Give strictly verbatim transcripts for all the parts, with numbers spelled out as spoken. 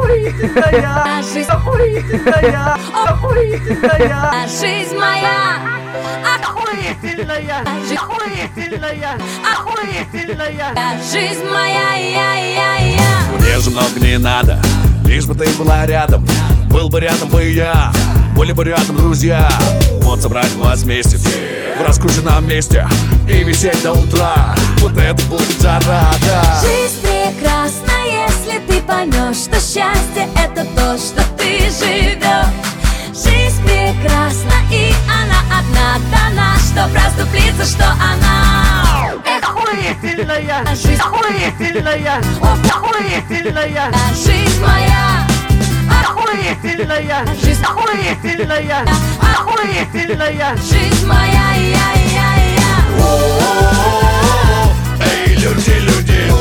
охуительная жизнь, охуительная, охуительная жизнь моя, охуительная, охуительная, охуительная жизнь моя, я, я, я. Мне же много не надо, лишь бы ты была рядом. Был бы рядом бы я, были бы рядом друзья. Вот собрать вас вместе в раскрученном месте и висеть до утра. Вот это будет жара, да. Жизнь прекрасна, если ты поймешь, что счастье это то, что ты живешь. Жизнь прекрасна, и она одна дана, чтоб расступиться, что она охуительная жизнь, охуительная, охуительная жизнь моя, охуительная жизнь, охуительная, охуительная жизнь моя, я, я, я. О-о-о-о-о. Эй, люди, люди,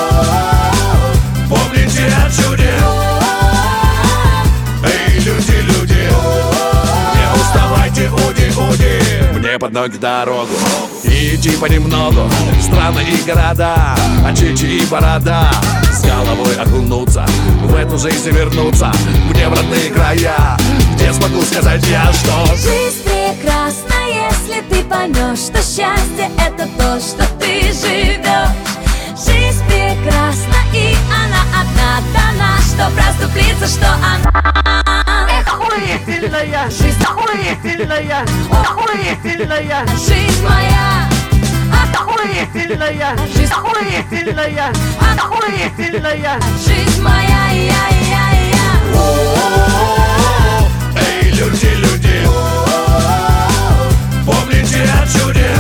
помните о чуде. Эй, люди, люди, не уставайте, уди, уди. Мне под ноги дорогу и идти понемногу. Страны и города, очечи и борода. С головой окунуться, в эту жизнь вернуться, мне в родные края, где смогу сказать я, что жизнь прекрасна, если ты поймешь, что счастье это то, что ты живешь. Жизнь прекрасна, и она одна дана, чтоб расступиться, что она охуительная жизнь, охуительная, охуительная жизнь моя, охуительная жизнь, охуительная, охуительная жизнь моя, я, я, я. О-о-о-о-о. Эй, люди, люди, помните о чуде.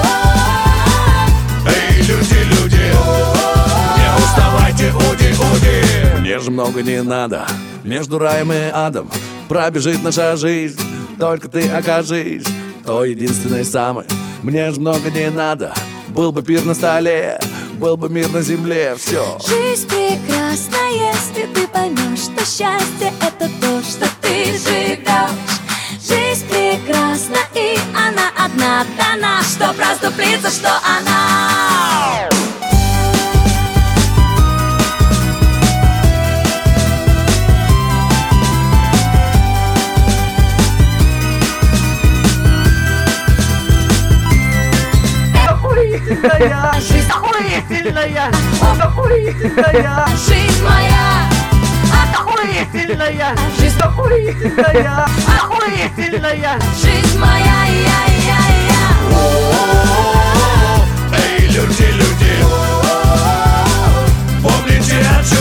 Эй, люди, люди, не уставайте, уди, уди. Мне же много не надо, между раем и адом пробежит наша жизнь, только ты окажись той единственной самой. Мне же много не надо, был бы пир на столе, был бы мир на земле, все. Жизнь прекрасна, если ты поймешь, что счастье это то, что ты живешь. Жизнь прекрасна, и она одна дана, чтоб расступиться, что она охуительная жизнь, охуительная, охуительная жизнь моя, охуительная жизнь, охуительная, охуительная жизнь моя, я, я, я. О-о-о-о-о. Эй, люди, люди, помните о